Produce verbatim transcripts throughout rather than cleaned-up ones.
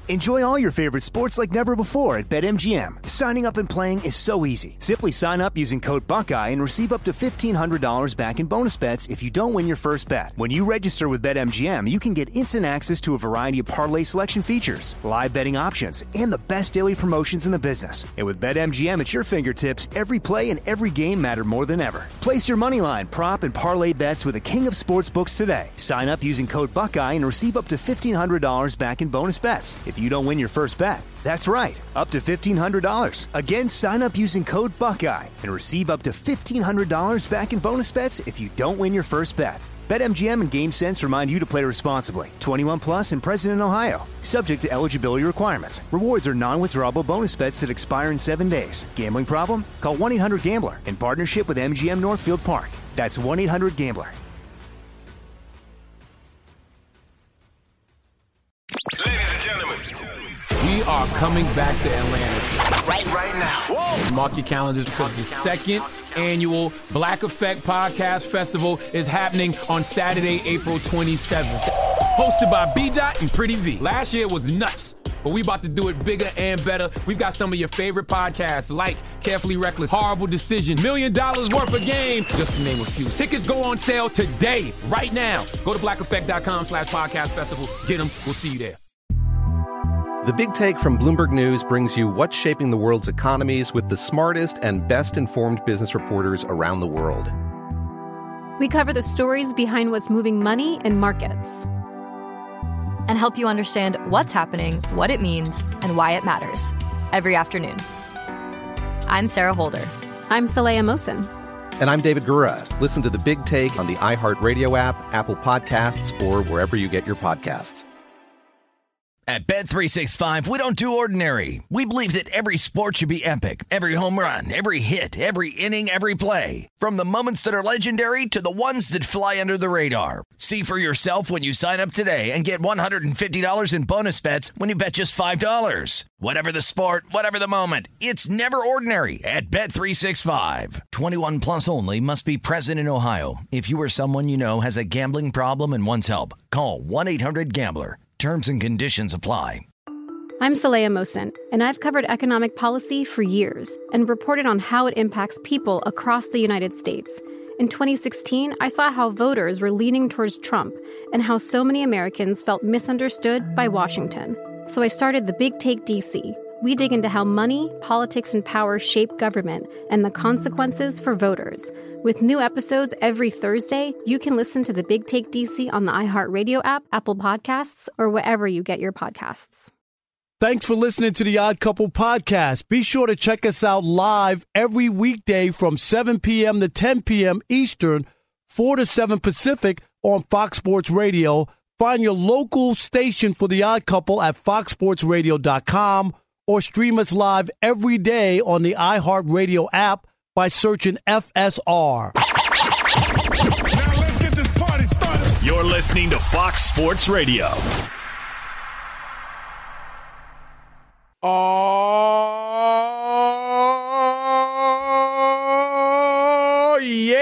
Enjoy all your favorite sports like never before at BetMGM. Signing up and playing is so easy. Simply sign up using code Buckeye and receive up to fifteen hundred dollars back in bonus bets if you don't win your first bet. When you register with BetMGM, you can get instant access to a variety of parlay selection features, live betting options, and the best daily promotions in the business. And with BetMGM at your fingertips, every play and every game matter more than ever. Place your moneyline, prop, and parlay bets with the king of sportsbooks today. Sign up using code Buckeye and receive up to fifteen hundred dollars back in bonus bets if you don't win your first bet. That's right, up to fifteen hundred dollars. Again, sign up using code Buckeye and receive up to fifteen hundred dollars back in bonus bets if you don't win your first bet. BetMGM and GameSense remind you to play responsibly. twenty-one plus and present in Ohio. Subject to eligibility requirements. Rewards are non-withdrawable bonus bets that expire in seven days. Gambling problem? Call one eight hundred gambler in partnership with M G M Northfield Park. That's one eight hundred gambler. Ladies and gentlemen, we are coming back to Atlanta. Right, right now. Whoa. Mark your calendars because the second annual Black Effect Podcast Festival is happening on Saturday, April twenty-seventh. Hosted by B-Dot and Pretty V. Last year was nuts, but we about to do it bigger and better. We've got some of your favorite podcasts like Carefully Reckless, Horrible Decision, Million Dollars Worth of Game, just to name a few. Tickets go on sale today, right now. Go to black effect dot com slash podcast festival. Get them. We'll see you there. The Big Take from Bloomberg News brings you what's shaping the world's economies with the smartest and best-informed business reporters around the world. We cover the stories behind what's moving money and markets, and help you understand what's happening, what it means, and why it matters every afternoon. I'm Sarah Holder. I'm Saleha Mohsin. And I'm David Gura. Listen to The Big Take on the iHeartRadio app, Apple Podcasts, or wherever you get your podcasts. At Bet three sixty-five, we don't do ordinary. We believe that every sport should be epic. Every home run, every hit, every inning, every play. From the moments that are legendary to the ones that fly under the radar. See for yourself when you sign up today and get one hundred fifty dollars in bonus bets when you bet just five dollars. Whatever the sport, whatever the moment, it's never ordinary at Bet three sixty-five. twenty-one plus only. Must be present in Ohio. If you or someone you know has a gambling problem and wants help, call one eight hundred gambler. Terms and conditions apply. I'm Saleha Mohsin, and I've covered economic policy for years and reported on how it impacts people across the United States. In twenty sixteen, I saw how voters were leaning towards Trump and how so many Americans felt misunderstood by Washington. So I started The Big Take D C. We dig into how money, politics, and power shape government and the consequences for voters. With new episodes every Thursday, you can listen to The Big Take D C on the iHeartRadio app, Apple Podcasts, or wherever you get your podcasts. Thanks for listening to the Odd Couple podcast. Be sure to check us out live every weekday from seven p.m. to ten p.m. Eastern, four to seven Pacific on Fox Sports Radio. Find your local station for the Odd Couple at fox sports radio dot com or stream us live every day on the iHeartRadio app by searching F S R. Now let's get this party started. You're listening to Fox Sports Radio. Oh,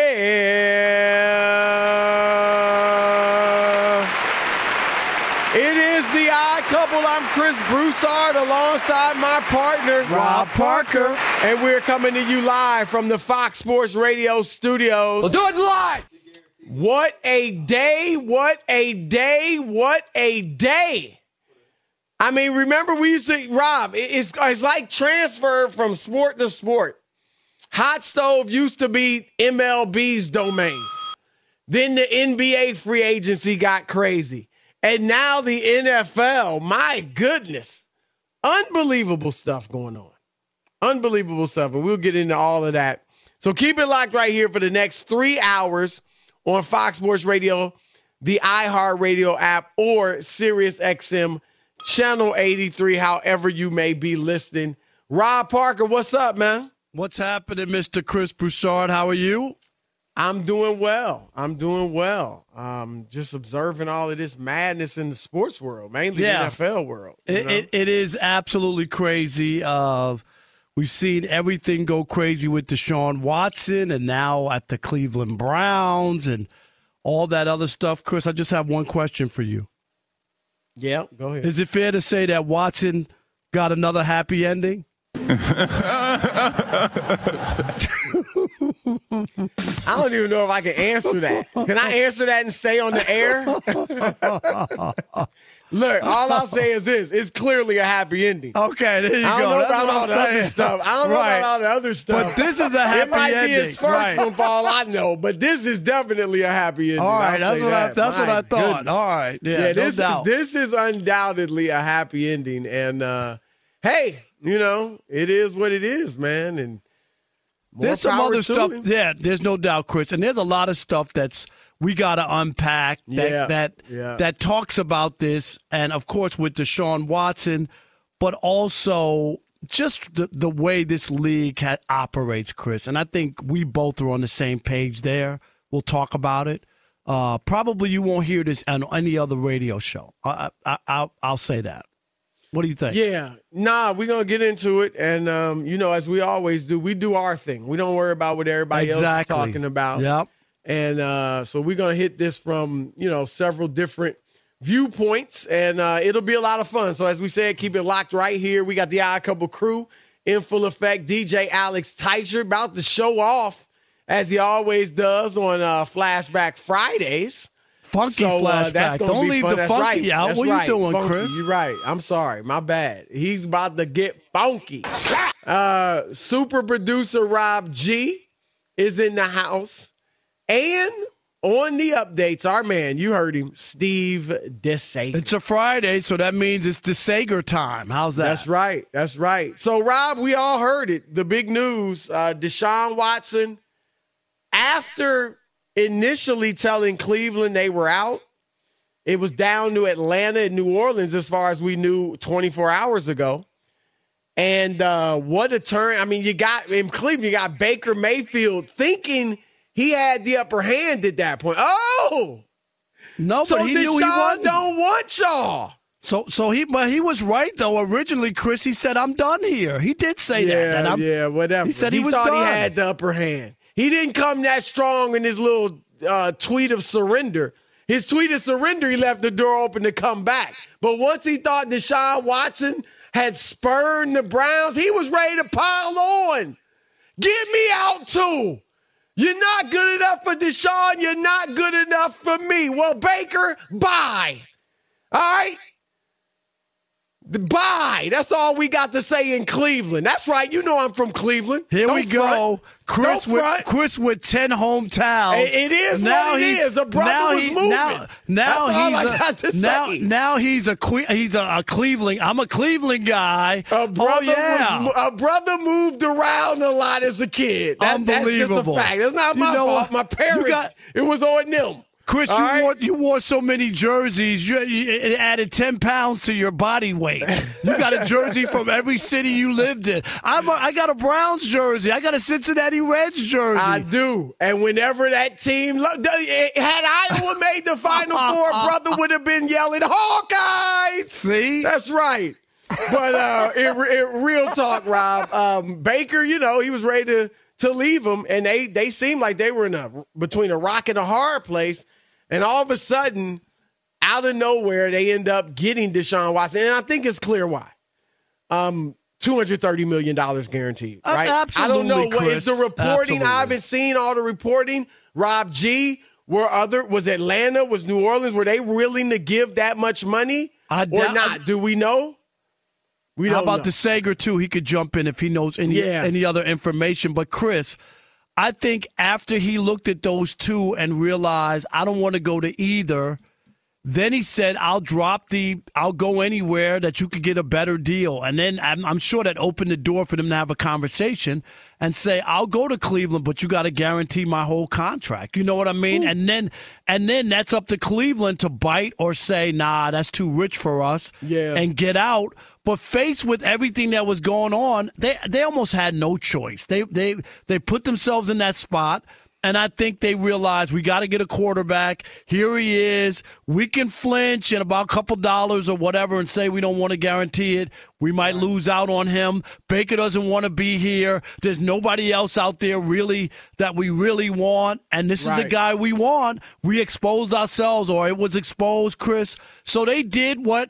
yeah. It is the Odd Couple. I'm Chris Broussard alongside my partner, Rob Parker. And we're coming to you live from the Fox Sports Radio studios. We'll do it live. What a day, what a day, what a day. I mean, remember we used to, Rob, it's, it's like transfer from sport to sport. Hot stove used to be M L B's domain. Then the N B A free agency got crazy. And now the N F L, my goodness. Unbelievable stuff going on. Unbelievable stuff. And we'll get into all of that. So keep it locked right here for the next three hours on Fox Sports Radio, the iHeartRadio app, or Sirius X M Channel eighty-three, however you may be listening. Rob Parker, what's up, man? What's happening, Mister Chris Broussard? How are you? I'm doing well. I'm doing well. Um, just observing all of this madness in the sports world, mainly Yeah. the N F L world. It, it, it is absolutely crazy. Uh, we've seen everything go crazy with Deshaun Watson and now at the Cleveland Browns and all that other stuff. Chris, I just have one question for you. Yeah, go ahead. Is it fair to say that Watson got another happy ending? I don't even know if I can answer that. Can I answer that and stay on the air? Look, all I'll say is this. It's clearly a happy ending. Okay, there you go. I don't know That's about all I'm the saying. other stuff. I don't know Right. about all the other stuff. But this is a happy It might ending. be his first Right. one, for all I know, but this is definitely a happy ending. All right, I'll that's say what I that. that's what My I thought. goodness. All right, yeah, Yeah, no this doubt. is this is undoubtedly a happy ending, and uh, hey, you know, it is what it is, man. And more There's some power other to stuff. him. Yeah, there's no doubt, Chris. And there's a lot of stuff that's we got to unpack that Yeah, that yeah. that talks about this, and of course with Deshaun Watson, but also just the, the way this league ha- operates, Chris. And I think we both are on the same page there. We'll talk about it. Uh, probably you won't hear this on any other radio show. I, I, I'll, I'll say that. What do you think? Yeah, nah, we're going to get into it. And, um, you know, as we always do, we do our thing. We don't worry about what everybody Exactly. else is talking about. Yep. And uh, so we're going to hit this from, you know, several different viewpoints. And uh, it'll be a lot of fun. So as we said, keep it locked right here. We got the Odd Couple crew in full effect. D J Alex Teicher about to show off, as he always does on uh, Flashback Fridays. Funky So, uh, flashback. that's gonna Don't be leave fun. the That's funky right. out. That's what right. are you doing, Funky. Chris? You're right. I'm sorry. My bad. He's about to get funky. Uh, super producer Rob G is in the house. And on the updates, our man, you heard him, Steve DeSager. It's a Friday, so that means it's DeSager time. How's that? That's right. That's right. So, Rob, we all heard it. The big news, uh, Deshaun Watson, after initially telling Cleveland they were out, it was down to Atlanta and New Orleans as far as we knew twenty-four hours ago. And uh, what a turn. I mean, you got in Cleveland, you got Baker Mayfield thinking he had the upper hand at that point. Oh! No, So but he knew he Deshaun wasn't. don't want y'all. So, so he, but he was right though. Originally, Chris, he said, "I'm done here." He did say that. Yeah, and I'm, yeah, whatever. He said he, he was thought done. he had the upper hand. He didn't come that strong in his little uh, tweet of surrender. His tweet of surrender, he left the door open to come back. But once he thought Deshaun Watson had spurned the Browns, he was ready to pile on. Get me out too. You're not good enough for Deshaun. You're not good enough for me. Well, Baker, bye. All right? Bye. That's all we got to say in Cleveland. That's right. You know I'm from Cleveland. Here Don't we go, front. Chris Don't with front. Chris with ten hometowns. It- it is now what it he's- is. A brother now was he- moving. Now, now That's all he's I a, got to now, say. now he's a que- he's a, a Cleveland. I'm a Cleveland guy. A brother, oh yeah. was, a brother moved around a lot as a kid. That, that's just a Unbelievable. fact. That's not You my know fault. what? My You parents, got- it was on them. Chris, All you right? wore you wore so many jerseys. You, you it added ten pounds to your body weight. You got a jersey from every city you lived in. I'm a, I got a Browns jersey. I got a Cincinnati Reds jersey. I do. And whenever that team, lo- had Iowa made the Final Four, brother would have been yelling, Hawkeyes! See? That's right. But uh, it, it, real talk, Rob. Um, Baker, you know, he was ready to, to leave him, and they, they seemed like they were in a between a rock and a hard place. And all of a sudden, out of nowhere, they end up getting Deshaun Watson. And I think it's clear why. Um, two hundred thirty million dollars guaranteed, right? Uh, absolutely, I don't know what is Chris. the reporting. Absolutely. I haven't seen all the reporting. Rob G, were other was Atlanta, was New Orleans, were they willing to give that much money I or doubt- not? Do we know? We How don't about know. the Sager too? He could jump in if he knows any Yeah. any other information. But Chris, I think after he looked at those two and realized I don't want to go to either, then he said, "I'll drop the, I'll go anywhere that you could get a better deal." And then I'm, I'm sure that opened the door for them to have a conversation and say, "I'll go to Cleveland, but you got to guarantee my whole contract." You know what I mean? Ooh. And then, and then that's up to Cleveland to bite or say, "Nah, that's too rich for us," Yeah. and get out. But faced with everything that was going on, they they almost had no choice. They they they put themselves in that spot. And I think they realize we got to get a quarterback. Here he is. We can flinch and about a couple dollars or whatever and say we don't want to guarantee it. We might lose out on him. Baker doesn't want to be here. There's nobody else out there really that we really want. And this right. is the guy we want. We exposed ourselves, or it was exposed, Chris. So they did what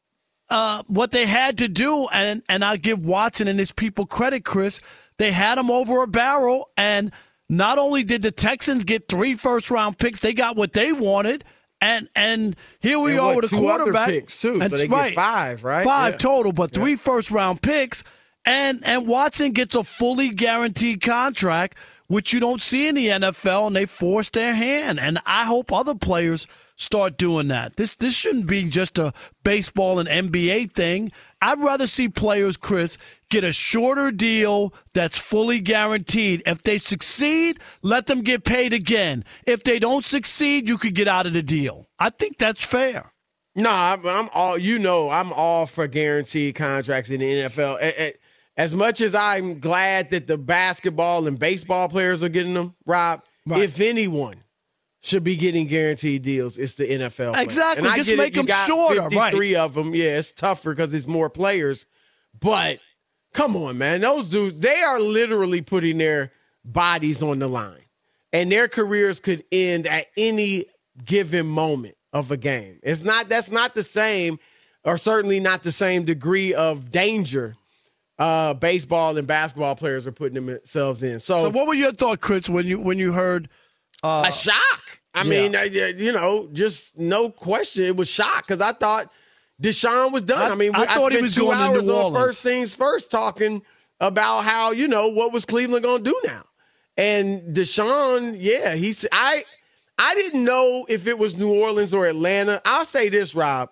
uh, what they had to do. And, and I give Watson and his people credit, Chris. They had him over a barrel, and not only did the Texans get three first-round picks, they got what they wanted, and and here we and are what, with a two quarterback. Other picks too, That's so they right. get five, right? Five yeah. total, but three yeah. first-round picks, and and Watson gets a fully guaranteed contract, which you don't see in the N F L, and they force their hand. And I hope other players start doing that. This this shouldn't be just a baseball and N B A thing. I'd rather see players, Chris, get a shorter deal that's fully guaranteed. If they succeed, let them get paid again. If they don't succeed, you could get out of the deal. I think that's fair. No, I'm, I'm all, you know, I'm all for guaranteed contracts in the N F L. As much as I'm glad that the basketball and baseball players are getting them, Rob, right. if anyone should be getting guaranteed deals, it's the N F L players. Exactly. And I Just get make it. You them got shorter, fifty-three right. of them. Yeah, it's tougher because it's more players. But come on, man. Those dudes, they are literally putting their bodies on the line. And their careers could end at any given moment of a game. It's not, that's not the same, or certainly not the same degree of danger uh, baseball and basketball players are putting themselves in. So, so what were your thoughts, Chris, when you when you heard uh, a shock? I yeah. mean, I, you know, just no question. It was shock because I thought Deshaun was done. I, I mean, I, I, I spent he was two going hours to New on Orleans. First Things First talking about how, you know, what was Cleveland going to do now? And Deshaun, yeah, he's I I didn't know if it was New Orleans or Atlanta. I'll say this, Rob.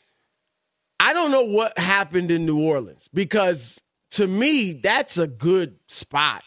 I don't know what happened in New Orleans because to me, that's a good spot.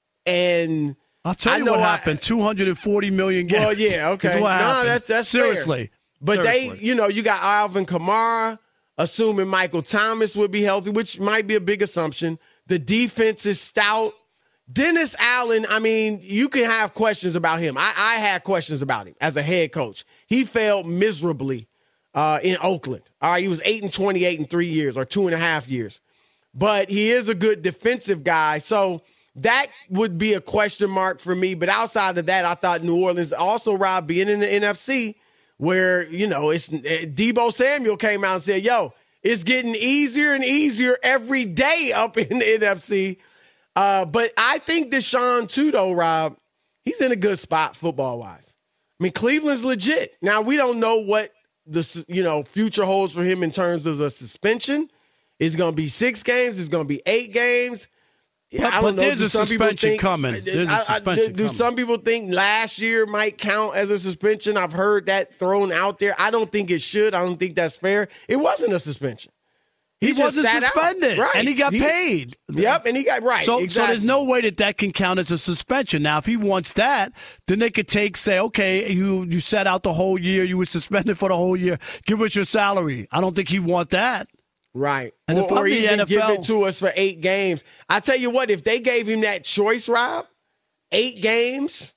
And I'll tell you I know what I, happened. two hundred forty million games. Well, yeah, okay. Is what no, happened. that's that's seriously. Fair. But seriously. they, you know, you got Alvin Kamara, assuming Michael Thomas would be healthy, which might be a big assumption. The defense is stout. Dennis Allen, I mean, you can have questions about him. I, I had questions about him as a head coach. He failed miserably uh, in Oakland. All right, he was eight and twenty-eight in three years or two and a half years. But he is a good defensive guy. So that would be a question mark for me. But outside of that, I thought New Orleans also, Rob, being in the N F C, where, you know, it's Deebo Samuel came out and said, yo, it's getting easier and easier every day up in the N F C. Uh, but I think Deshaun, too, though, Rob, he's in a good spot football-wise. I mean, Cleveland's legit. Now, we don't know what the, you know, future holds for him in terms of the suspension. It's going to be six games. It's going to be eight games. But, I don't but know. there's do a some suspension people think, coming. There's a I, suspension I, do, do coming. some people think last year might count as a suspension? I've heard that thrown out there. I don't think it should. I don't think that's fair. It wasn't a suspension. He, He, just wasn't sat suspended, out. Right. and he got he, paid. Yep, and he got right. So, exactly. so there's no way that that can count as a suspension. Now, if he wants that, then they could take, say, okay, you you sat out the whole year, you were suspended for the whole year. Give us your salary. I don't think he want that. Right. And or if I'm or the even N F L, give it to us for eight games. I tell you what, if they gave him that choice, Rob, eight games,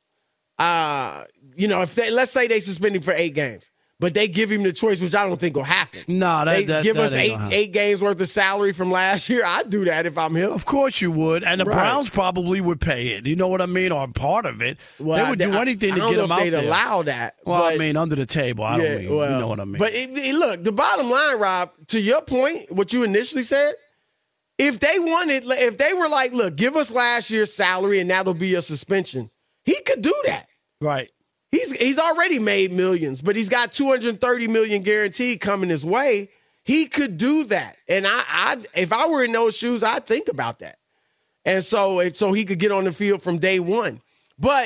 uh, you know, if they let's say they suspend him for eight games, but they give him the choice, which I don't think will happen. No, that, they that give that us ain't eight gonna happen. eight games worth of salary from last year. I'd do that if I'm him. Of course you would, and the Right. Browns probably would pay it. You know what I mean, or part of it. Well, they would I, do anything I, to I get don't him know out if they'd there. allow that. Well, but, I mean, under the table. I don't yeah, mean. well, you know what I mean. But it, it, look, the bottom line, Rob, to your point, what you initially said, if they wanted, if they were like, look, give us last year's salary and that'll be a suspension, he could do that. Right. He's he's already made millions, but he's got two hundred thirty million dollars guaranteed coming his way. He could do that. And I, I if I were in those shoes, I'd think about that. And so, so he could get on the field from day one. But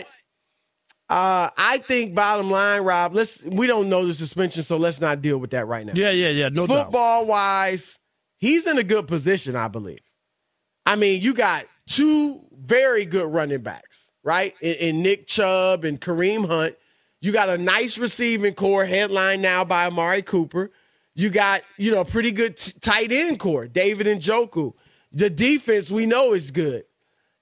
uh, I think bottom line, Rob, let's we don't know the suspension, so let's not deal with that right now. Yeah, yeah, yeah. No doubt. Football-wise, he's in a good position, I believe. I mean, you got two very good running backs. Right? In, in Nick Chubb and Kareem Hunt. You got a nice receiving core headlined now by Amari Cooper. You got, you know, pretty good t- tight end core, David Njoku. The defense we know is good.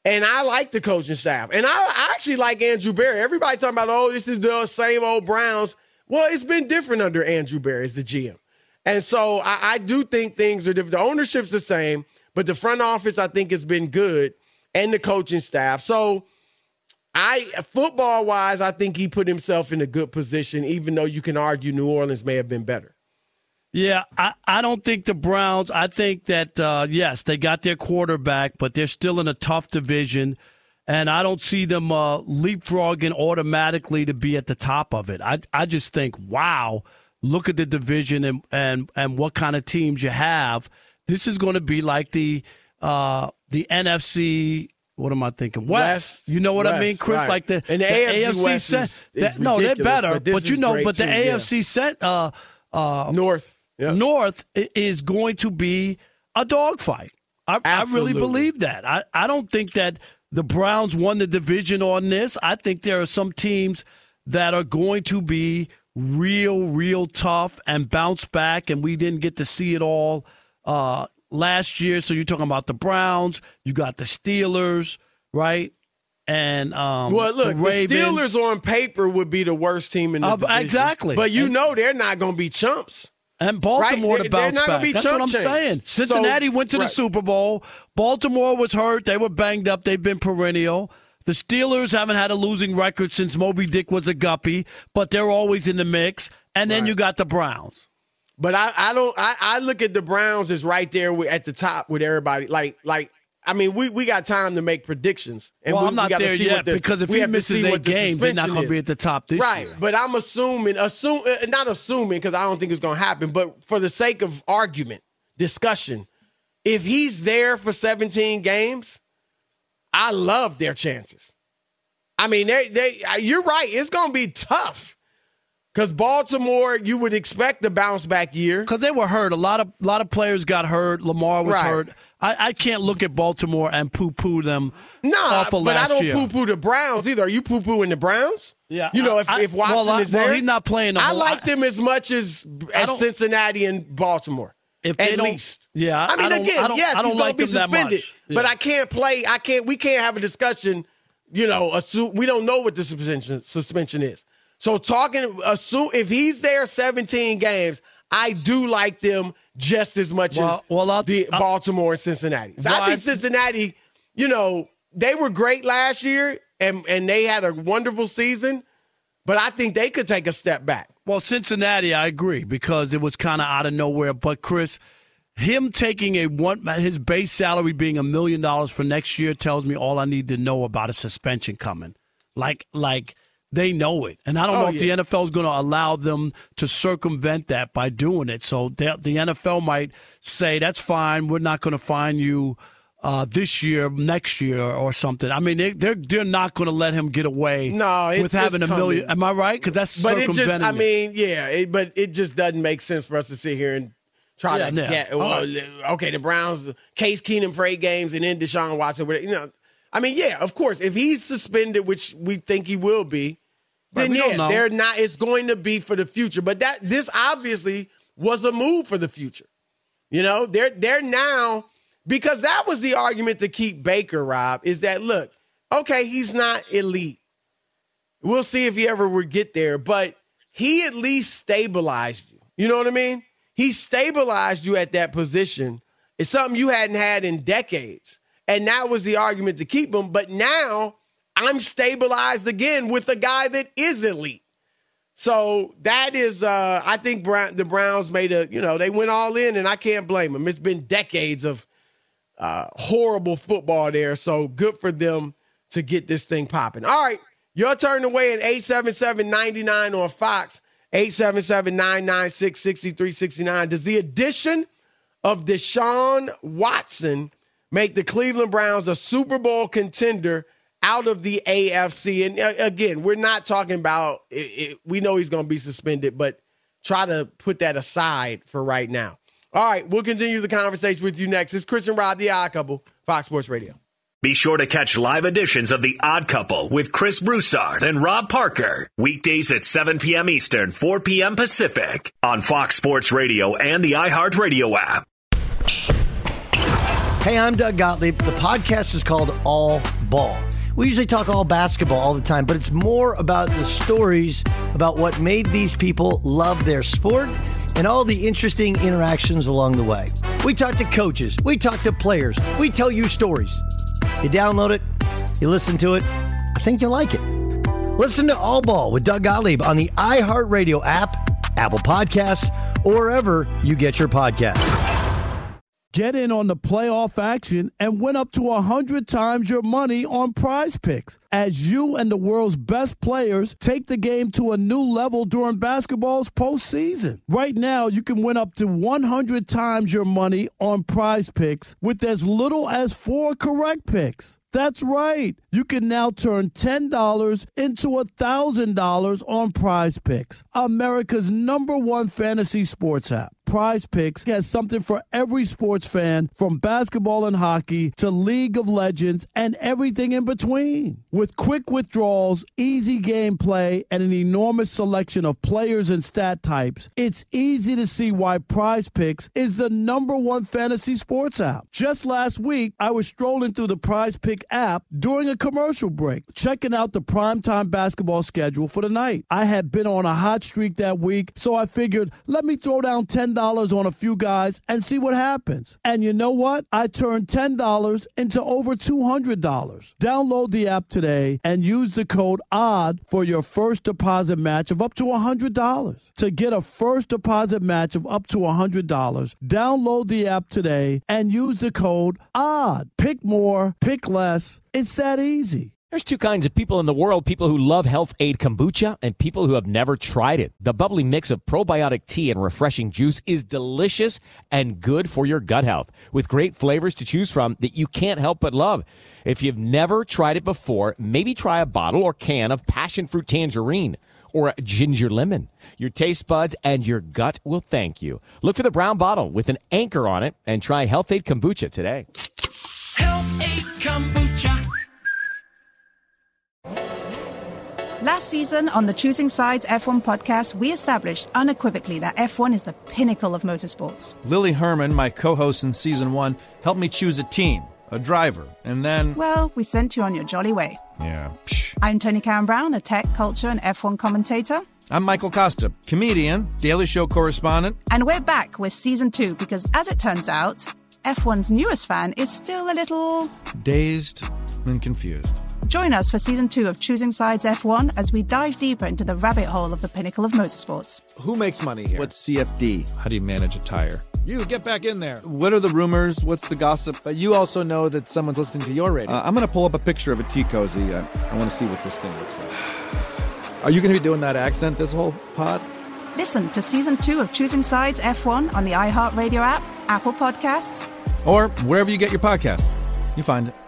And I like the coaching staff. And I, I actually like Andrew Berry. Everybody talking about, oh, this is the same old Browns. Well, it's been different under Andrew Berry as the G M. And so I, I do think things are different. The ownership's the same, but the front office, I think, has been good, and the coaching staff. So I, football-wise, I think he put himself in a good position, even though you can argue New Orleans may have been better. Yeah, I, I don't think the Browns, I think that, uh, yes, they got their quarterback, but they're still in a tough division, and I don't see them uh, leapfrogging automatically to be at the top of it. I, I just think, wow, look at the division and, and, and what kind of teams you have. This is going to be like the uh, the N F C. What am I thinking? West. West you know what West, I mean, Chris? Right. Like the, and the, the A F C, A F C West set, is, is that, no, they're better. But, but you know, but the too, A F C yeah. set uh, uh, North yep. North is going to be a dogfight. I, I really believe that. I, I don't think that the Browns won the division on this. I think there are some teams that are going to be real, real tough and bounce back, and we didn't get to see it all uh, last year. So you're talking about the Browns, you got the Steelers, right? And um, well, look, the, the Steelers on paper would be the worst team in the uh, division. Exactly. But you and, know they're not going to be chumps. And Baltimore right? to bounce they're not back. Be That's chump what I'm change. saying. Cincinnati so, went to right. the Super Bowl. Baltimore was hurt. They were banged up. They've been perennial. The Steelers haven't had a losing record since Moby Dick was a guppy, but they're always in the mix. And then right. you got the Browns. But I, I don't. I, I look at the Browns as right there with, at the top with everybody. Like, like I mean, we, we got time to make predictions. And well, we, I'm not we there see yet what the, because if he misses eight games, they're not going to be at the top this right. year. Right. But I'm assuming, assume, not assuming because I don't think it's going to happen. But for the sake of argument, discussion, if he's there for seventeen games, I love their chances. I mean, they, they, you're right. It's going to be tough because Baltimore, you would expect the bounce back year because they were hurt. A lot of lot of players got hurt. Lamar was right. hurt. I, I can't look at Baltimore and poo-poo them. No, nah, but I don't year. poo-poo the Browns either. Are you poo-pooing the Browns? Yeah, you know, if, I, if Watson well, I, is there, well, he's not playing. I whole, like them as much as as Cincinnati and Baltimore. If at least, yeah. I mean, I again, I don't, yes, I don't he's like gonna be suspended, yeah. but I can't play. I can't. We can't have a discussion. You know, assume we don't know what the suspension suspension is. So talking, assume if he's there seventeen games, I do like them just as much well, as well, I'll, the I'll, Baltimore and Cincinnati. So well, I think Cincinnati, you know, they were great last year and and they had a wonderful season, but I think they could take a step back. Well, Cincinnati, I agree because it was kind of out of nowhere. But Chris, him taking a one, his base salary being a million dollars for next year tells me all I need to know about a suspension coming. Like, like they know it, and I don't oh, know if yeah. the N F L is going to allow them to circumvent that by doing it. So the, the N F L might say that's fine. We're not going to fine you uh, this year, next year, or something. I mean, they, they're they're not going to let him get away. No, it's, with having it's a million. Am I right? Because that's but it circumventing. just, I mean, yeah, it, but it just doesn't make sense for us to sit here and try yeah, to yeah. get. Well, oh. Okay, the Browns, Case Keenum for eight games, and then Deshaun Watson. You know, I mean, yeah, of course, if he's suspended, which we think he will be, then right, yeah, they're not. It's going to be for the future. But that this obviously was a move for the future. You know, they're they're now because that was the argument to keep Baker. Rob is that look, okay, he's not elite. We'll see if he ever would get there, but he at least stabilized you. You know what I mean? He stabilized you at that position. It's something you hadn't had in decades. And that was the argument to keep him. But now I'm stabilized again with a guy that is elite. So that is, uh, I think Brown, the Browns made a, you know, they went all in, and I can't blame them. It's been decades of uh, horrible football there. So good for them to get this thing popping. All right, your turn to weigh in eight seven seven, nine nine on Fox, eight seven seven, nine nine six, six three six nine. Does the addition of Deshaun Watson make the Cleveland Browns a Super Bowl contender out of the A F C? And uh, again, we're not talking about it, it, we know he's going to be suspended, but try to put that aside for right now. All right, we'll continue the conversation with you next. It's Chris and Rob, The Odd Couple, Fox Sports Radio. Be sure to catch live editions of The Odd Couple with Chris Broussard and Rob Parker. Weekdays at seven p.m. Eastern, four p.m. Pacific on Fox Sports Radio and the iHeartRadio app. Hey, I'm Doug Gottlieb. The podcast is called All Ball. We usually talk all basketball all the time, but it's more about the stories about what made these people love their sport and all the interesting interactions along the way. We talk to coaches. We talk to players. We tell you stories. You download it. You listen to it. I think you'll like it. Listen to All Ball with Doug Gottlieb on the iHeartRadio app, Apple Podcasts, or wherever you get your podcasts. Get in on the playoff action and win up to one hundred times your money on Prize Picks as you and the world's best players take the game to a new level during basketball's postseason. Right now, you can win up to one hundred times your money on Prize Picks with as little as four correct picks. That's right. You can now turn ten dollars into one thousand dollars on Prize Picks, America's number one fantasy sports app. Prize Picks has something for every sports fan, from basketball and hockey to League of Legends and everything in between. With quick withdrawals, easy gameplay, and an enormous selection of players and stat types, it's easy to see why Prize Picks is the number one fantasy sports app. Just last week, I was strolling through the Prize Pick app during a commercial break, checking out the primetime basketball schedule for the night. I had been on a hot streak that week, so I figured, let me throw down ten dollars on a few guys and see what happens. And you know what? I turned ten dollars into over two hundred dollars. Download the app today and use the code O D D for your first deposit match of up to one hundred dollars. To get a first deposit match of up to one hundred dollars, download the app today and use the code O D D. Pick more, pick less. It's that easy. There's two kinds of people in the world, people who love Health Aid Kombucha and people who have never tried it. The bubbly mix of probiotic tea and refreshing juice is delicious and good for your gut health, with great flavors to choose from that you can't help but love. If you've never tried it before, maybe try a bottle or can of passion fruit tangerine or a ginger lemon. Your taste buds and your gut will thank you. Look for the brown bottle with an anchor on it and try Health Aid Kombucha today. Health Aid Kombucha. Last season on the Choosing Sides F one podcast, we established unequivocally that F one is the pinnacle of motorsports. Lily Herman, my co-host in season one, helped me choose a team, a driver, and then... Well, we sent you on your jolly way. Yeah. Psh. I'm Tony Karen Brown, a tech, culture, and F one commentator. I'm Michael Costa, comedian, Daily Show correspondent. And we're back with season two because, as it turns out, F one's newest fan is still a little... dazed and confused. Join us for season two of Choosing Sides F one as we dive deeper into the rabbit hole of the pinnacle of motorsports. Who makes money here? What's C F D? How do you manage a tire? You, get back in there. What are the rumors? What's the gossip? But you also know that someone's listening to your radio. Uh, I'm going to pull up a picture of a tea cozy. Uh, I want to see what this thing looks like. Are you going to be doing that accent this whole pod? Listen to season two of Choosing Sides F one on the iHeartRadio app, Apple Podcasts, or wherever you get your podcasts. You find it.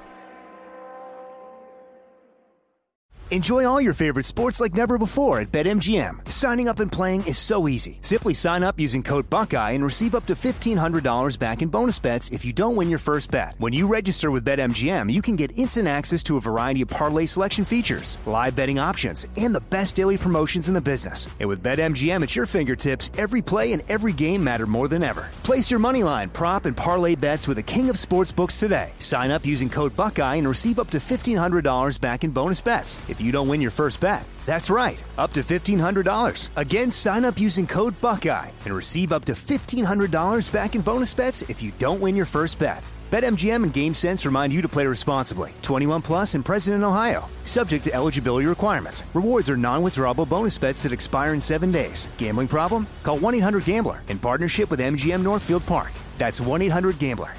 Enjoy all your favorite sports like never before at BetMGM. Signing up and playing is so easy. Simply sign up using code Buckeye and receive up to fifteen hundred dollars back in bonus bets if you don't win your first bet. When you register with BetMGM, you can get instant access to a variety of parlay selection features, live betting options, and the best daily promotions in the business. And with BetMGM at your fingertips, every play and every game matter more than ever. Place your moneyline, prop, and parlay bets with the king of sportsbooks today. Sign up using code Buckeye and receive up to fifteen hundred dollars back in bonus bets if you don't win your first bet. That's right, up to fifteen hundred dollars. Again, sign up using code Buckeye and receive up to fifteen hundred dollars back in bonus bets if you don't win your first bet. BetMGM and GameSense remind you to play responsibly. twenty-one plus and present in Ohio. Subject to eligibility requirements. Rewards are non-withdrawable bonus bets that expire in seven days. Gambling problem? Call one eight hundred gambler in partnership with M G M Northfield Park. That's one eight hundred gambler.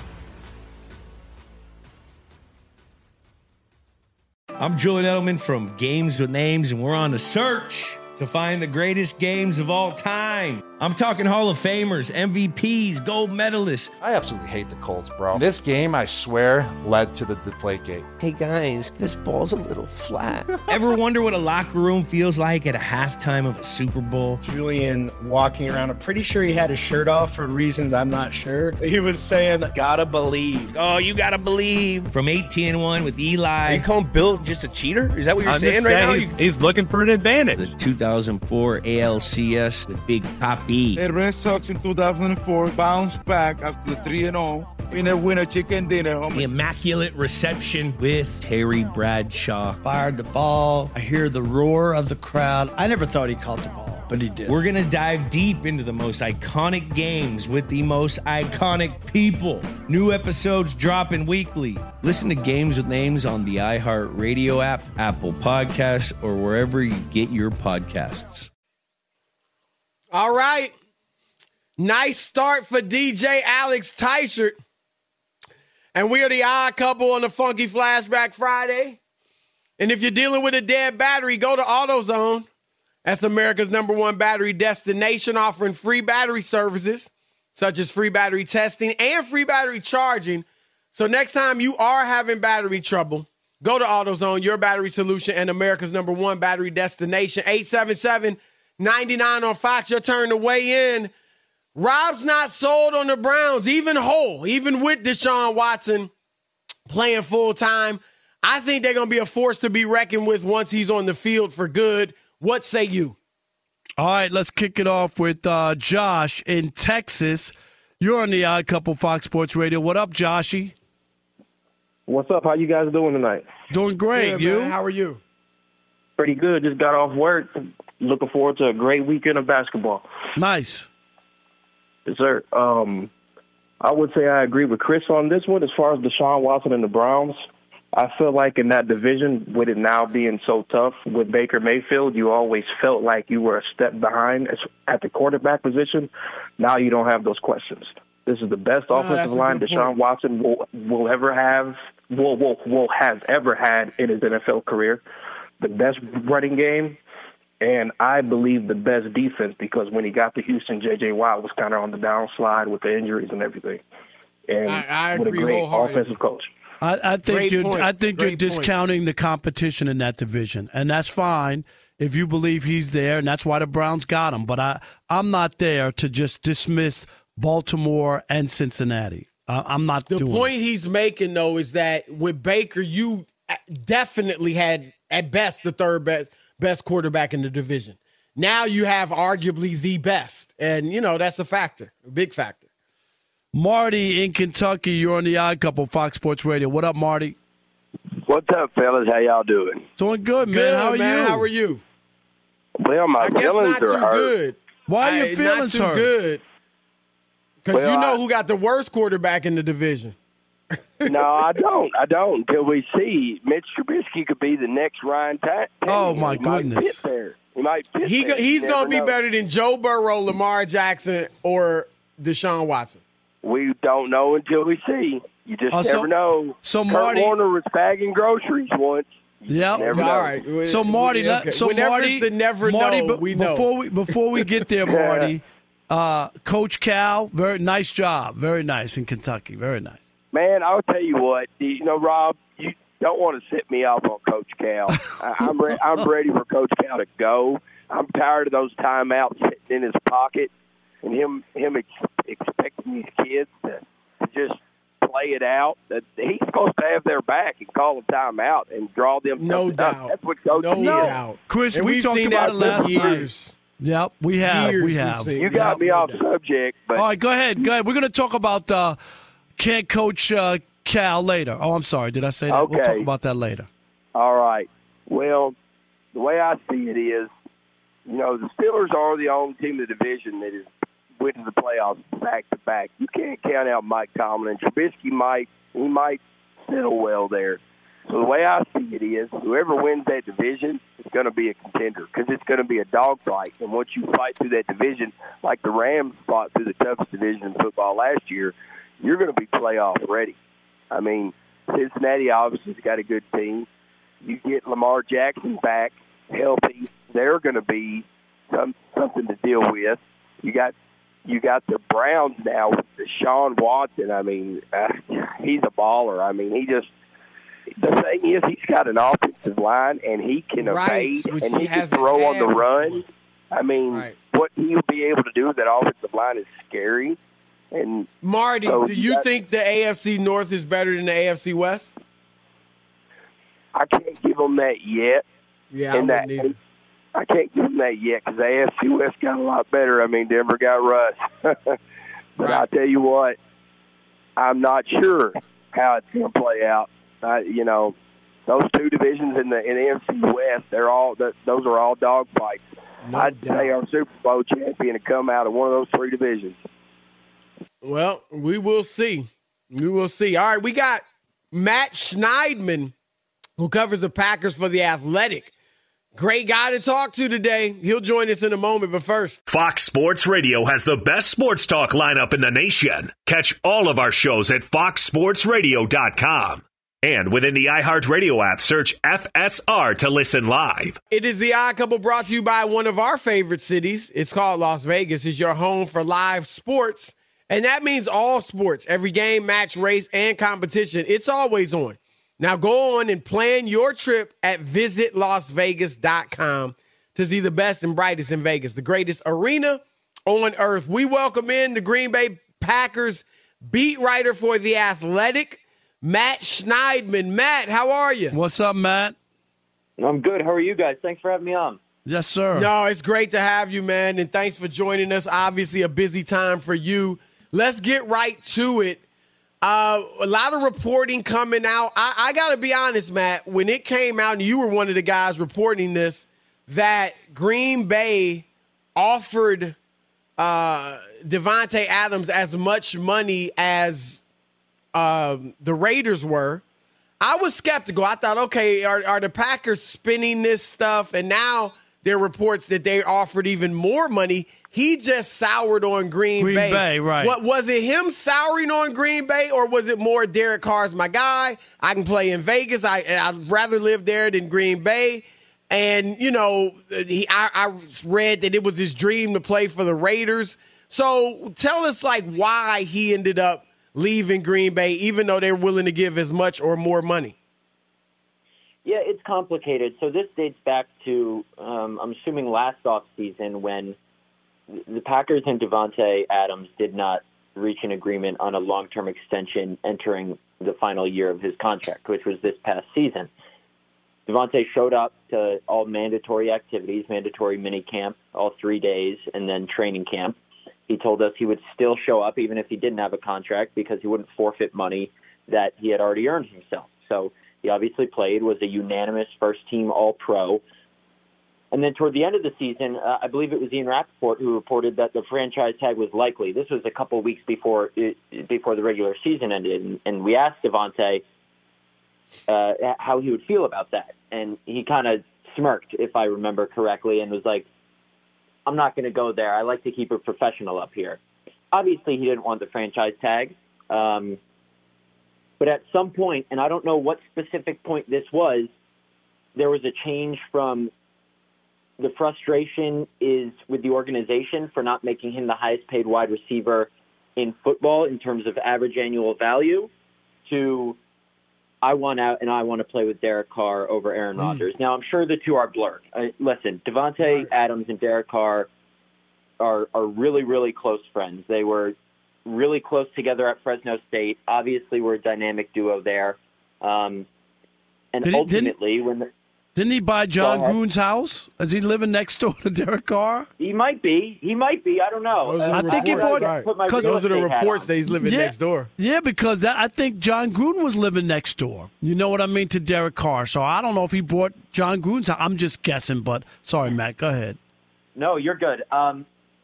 I'm Julian Edelman from Games with Names, and we're on the search to find the greatest games of all time. I'm talking Hall of Famers, M V Ps, gold medalists. I absolutely hate the Colts, bro. This game, I swear, led to the Deflategate. Hey, guys, this ball's a little flat. Ever wonder what a locker room feels like at a halftime of a Super Bowl? Julian walking around, I'm pretty sure he had his shirt off for reasons I'm not sure. He was saying, gotta believe. Oh, you gotta believe. From eighteen and one with Eli. Are you calling Bill just a cheater? Is that what you're I'm saying just right saying now? He's, You... he's looking for an advantage. The two thousand four A L C S with Big Papi. The Red Sox in two thousand four bounced back after three and oh Winner, winner, chicken dinner, homie. The immaculate reception with Terry Bradshaw. Fired the ball. I hear the roar of the crowd. I never thought he caught the ball, but he did. We're going to dive deep into the most iconic games with the most iconic people. New episodes dropping weekly. Listen to Games with Names on the iHeartRadio app, Apple Podcasts, or wherever you get your podcasts. All right. Nice start for D J Alex Teichert. And we are the odd couple on the Funky Flashback Friday. And if you're dealing with a dead battery, go to AutoZone. That's America's number one battery destination, offering free battery services, such as free battery testing and free battery charging. So next time you are having battery trouble, go to AutoZone, your battery solution, and America's number one battery destination. eight seven seven, nine nine on Fox, your turn to weigh in. Rob's not sold on the Browns, even whole, even with Deshaun Watson playing full-time. I think they're going to be a force to be reckoned with once he's on the field for good. What say you? All right, let's kick it off with uh, Josh in Texas. You're on the Odd Couple Fox Sports Radio. What up, Joshy? What's up? How you guys doing tonight? Doing great. Good, you? Man. How are you? Pretty good. Just got off work. Looking forward to a great weekend of basketball. Nice. Yes, sir. Um, I would say I agree with Chris on this one. As far as Deshaun Watson and the Browns, I feel like in that division, with it now being so tough with Baker Mayfield, you always felt like you were a step behind at the quarterback position. Now you don't have those questions. This is the best no, offensive line Deshaun point. Watson will, will ever have, will, will, will has ever had in his N F L career. The best running game. And I believe the best defense, because when he got to Houston, J J. Watt was kind of on the downslide with the injuries and everything. And I, I with a agree great offensive coach. I, I think Great you're. point. I think Great you're discounting point. the competition in that division, and that's fine if you believe he's there, and that's why the Browns got him. But I, I'm not there to just dismiss Baltimore and Cincinnati. Uh, I'm not. The doing point it. he's making though is that with Baker, you definitely had at best the third best. best quarterback in the division. Now you have arguably the best. And, you know, that's a factor, a big factor. Marty in Kentucky, you're on the Odd Couple, Fox Sports Radio. What up, Marty? What's up, fellas? How y'all doing? Doing good, man. Good, How are man. you? How are you? Well, my I guess feelings not are too hurt. good. Why are your I, feelings not too hurt? good. Because Well, you know I- who got the worst quarterback in the division. No, I don't. I don't. Until we see Mitch Trubisky could be the next Ryan Ta- Oh, Tannehill. my He might goodness. fit there. He might fit He there. go, he's You going to never be know. better than Joe Burrow, Lamar Jackson, or Deshaun Watson. We don't know until we see. You just Oh, never so- know. so Kurt Marty- Warner was bagging groceries once. Yep. Never know. All right. So Marty, Okay. let- so Whenever Marty, it's the never Marty, know, be- we know. before we before we get there, Marty, uh, Coach Cal, very nice job, very nice in Kentucky, very nice. Man, I'll tell you what. You know, Rob, you don't want to set me up on Coach Cal. I- I'm re- I'm ready for Coach Cal to go. I'm tired of those timeouts sitting in his pocket and him him ex- expecting these kids to, to just play it out. That he's supposed to have their back and call a timeout and draw them. No something up. doubt. That's what Coach No is. doubt. Chris, And we we've talked seen about that it last for years. night. Yep, we have, Years we we've have. seen You got Yep, me no off doubt. subject, but All right, go ahead, go ahead. We're going to talk about uh, can't coach uh, Cal later. Oh, I'm sorry, did I say that? We'll talk Okay. about that later. all right. Well, the way I see it is, you know, the Steelers are the only team in the division that has went to the playoffs back to back. You can't count out Mike Tomlin. Trubisky might he might settle well there. So the way I see it is, whoever wins that division is going to be a contender because it's going to be a dogfight. And once you fight through that division, like the Rams fought through the toughest division in football last year, you're going to be playoff ready. I mean, Cincinnati obviously has got a good team. You get Lamar Jackson back healthy, they're going to be some, something to deal with. You got you got the Browns now with Deshaun Watson. I mean, uh, he's a baller. I mean, he just the thing is he's got an offensive line and he can Right, evade which and he he can hasn't throw on had the run. before. I mean, Right. what he'll be able to do with that offensive line is scary. And Marty, so do you got- think the A F C North is better than the A F C West? I can't give them that yet. Yeah, I And that, wouldn't either. I can't give them that yet because the A F C West got a lot better. I mean, Denver got Russ. But Right. I'll tell you what, I'm not sure how it's going to play out. Uh, you know, those two divisions in the in the N F C West, they're all those are all dog fights. No I'd doubt. say our Super Bowl champion to come out of one of those three divisions. Well, we will see. We will see. All right, we got Matt Schneidman, who covers the Packers for The Athletic. Great guy to talk to today. He'll join us in a moment, but first. Fox Sports Radio has the best sports talk lineup in the nation. Catch all of our shows at fox sports radio dot com. And within the iHeartRadio app, search F S R to listen live. It is The Odd Couple, brought to you by one of our favorite cities. It's called Las Vegas. It's your home for live sports. And that means all sports, every game, match, race, and competition. It's always on. Now go on and plan your trip at visit las vegas dot com to see the best and brightest in Vegas, the greatest arena on earth. We welcome in the Green Bay Packers beat writer for The Athletic, Matt Schneidman. Matt, how are you? What's up, Matt? I'm good. How are you guys? Thanks for having me on. Yes, sir. No, it's great to have you, man, and thanks for joining us. Obviously a busy time for you. Let's get right to it. Uh, a lot of reporting coming out. I, I got to be honest, Matt, when it came out, and you were one of the guys reporting this, that Green Bay offered uh, Davante Adams as much money as uh, the Raiders were. I was skeptical. I thought, okay, are, are the Packers spinning this stuff? And now there are reports that they offered even more money. He just soured on Green, Green Bay. Bay, right. What, was it him souring on Green Bay, or was it more Derek Carr's my guy? I can play in Vegas. I, I'd rather live there than Green Bay. And, you know, he, I, I read that it was his dream to play for the Raiders. So tell us, like, why he ended up leaving Green Bay, even though they're willing to give as much or more money. Yeah, it's complicated. So this dates back to, um, I'm assuming, last offseason when the Packers and Davante Adams did not reach an agreement on a long-term extension entering the final year of his contract, which was this past season. Davante showed up to all mandatory activities, mandatory mini camp, all three days, and then training camp. He told us he would still show up even if he didn't have a contract because he wouldn't forfeit money that he had already earned himself. So he obviously played, was a unanimous first-team All-Pro. And then toward the end of the season, uh, I believe it was Ian Rappaport who reported that the franchise tag was likely. This was a couple weeks before it, before the regular season ended, and, and we asked Davante uh, how he would feel about that. And he kind of smirked, if I remember correctly, and was like, I'm not going to go there. I like to keep it professional up here. Obviously, he didn't want the franchise tag. Um, but at some point, and I don't know what specific point this was, there was a change from the frustration is with the organization for not making him the highest paid wide receiver in football in terms of average annual value to I want out and I want to play with Derek Carr over Aaron mm. Rodgers. Now, I'm sure the two are blurred. Uh, listen, Davante right. Adams and Derek Carr are, are really, really close friends. They were really close together at Fresno State. Obviously, we're a dynamic duo there. Um, and Did ultimately, he, when the, Didn't he buy John Gruden's house? Is he living next door to Derek Carr? He might be. He might be. I don't know. Those uh, I think he bought. Right. Those Those are the reports that he's living yeah, next door. Yeah, because that, I think John Gruden was living next door. You know what I mean, to Derek Carr. So I don't know if he bought John Gruden's house. I'm just guessing, but sorry, Matt. Go ahead. No, you're good. Um,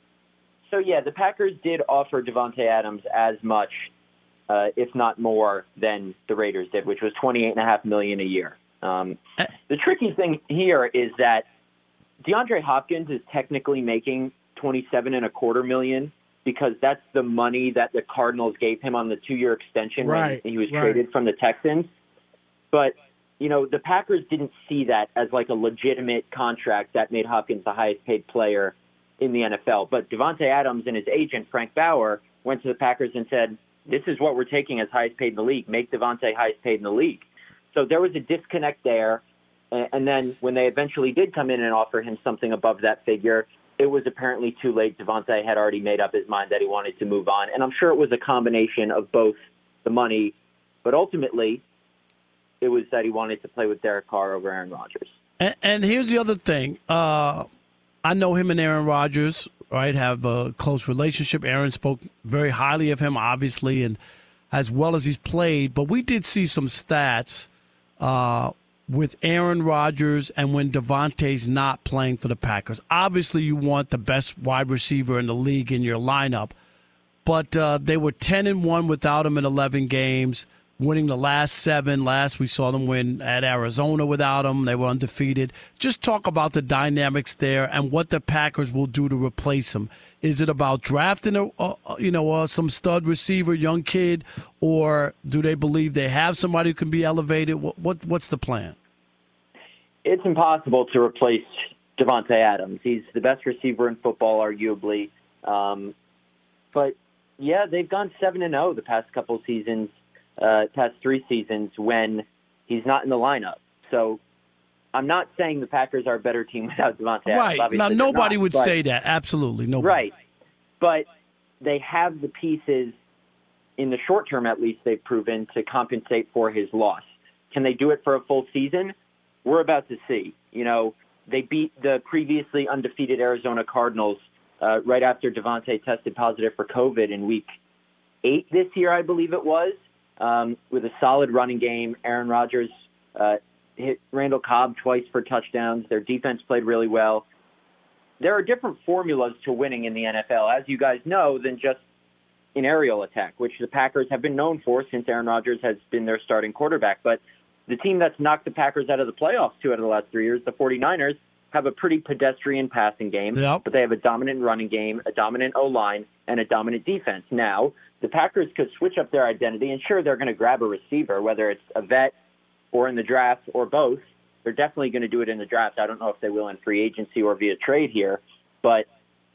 so yeah, the Packers did offer Davante Adams as much, uh, if not more, than the Raiders did, which was twenty-eight and a half million a year. Um, the tricky thing here is that DeAndre Hopkins is technically making twenty-seven and a quarter million because that's the money that the Cardinals gave him on the two-year extension right, when he was right. traded from the Texans. But, you know, the Packers didn't see that as like a legitimate contract that made Hopkins the highest paid player in the N F L. But Davante Adams and his agent, Frank Bauer, went to the Packers and said, this is what we're taking as highest paid in the league. Make Davante highest paid in the league. So there was a disconnect there. And then when they eventually did come in and offer him something above that figure, it was apparently too late. Davante had already made up his mind that he wanted to move on. And I'm sure it was a combination of both the money, but ultimately it was that he wanted to play with Derek Carr over Aaron Rodgers. And, and here's the other thing. Uh, I know him and Aaron Rodgers, right, have a close relationship. Aaron spoke very highly of him, obviously, and as well as he's played. But we did see some stats uh, with Aaron Rodgers and when Devontae's not playing for the Packers. Obviously, you want the best wide receiver in the league in your lineup. But uh, they were ten and one without him in eleven games, winning the last seven. Last we saw them win at Arizona without him. They were undefeated. Just talk about the dynamics there and what the Packers will do to replace him. Is it about drafting a, a you know uh, some stud receiver, young kid, or do they believe they have somebody who can be elevated? What, what what's the plan? It's impossible to replace Davante Adams. He's the best receiver in football, arguably. Um, but yeah, they've gone seven and zero the past couple seasons. Uh, past three seasons when he's not in the lineup. So I'm not saying the Packers are a better team without Davante Adams. Right. Obviously Now, nobody not, would but, say that. Absolutely. Nobody. Right. But they have the pieces, in the short term at least, they've proven, to compensate for his loss. Can they do it for a full season? We're about to see. You know, they beat the previously undefeated Arizona Cardinals uh, right after Davante tested positive for COVID in week eight this year, I believe it was. Um, with a solid running game. Aaron Rodgers uh, hit Randall Cobb twice for touchdowns. Their defense played really well. There are different formulas to winning in the N F L, as you guys know, than just an aerial attack, which the Packers have been known for since Aaron Rodgers has been their starting quarterback. But the team that's knocked the Packers out of the playoffs two out of the last three years, the 49ers, have a pretty pedestrian passing game, yep. but they have a dominant running game, a dominant O-line, and a dominant defense. Now, the Packers could switch up their identity, and sure, they're going to grab a receiver, whether it's a vet or in the draft or both. They're definitely going to do it in the draft. I don't know if they will in free agency or via trade here, but